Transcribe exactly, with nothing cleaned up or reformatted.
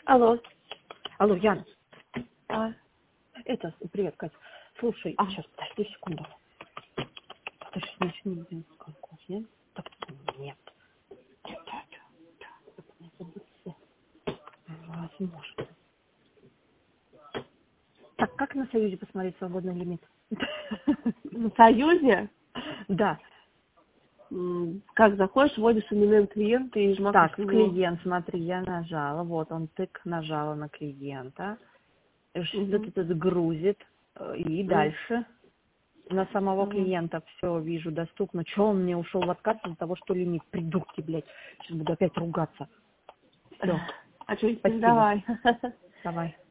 Алло. Алло, Яна. А, Это, привет, Катя. Слушай, а. сейчас, подожди секунду. Ты же начни один конкурс, нет? Так, нет. Нет, нет, нет. Возможно. Так, как на Союзе посмотреть свободный лимит? На Союзе? Да. М, Как заходишь, вводишь элемент клиента и жмакаешь Так, на него. клиент, смотри, я нажала. Вот он, тык, нажала на клиента. Мгм. Что-то тут грузит. э, И М, дальше. На самого ага. клиента все вижу доступно. Че он мне ушел в отказ из-за того, что лимит? Придурки, блядь. Сейчас буду опять ругаться. Все. А что, Спасибо. давай. Давай.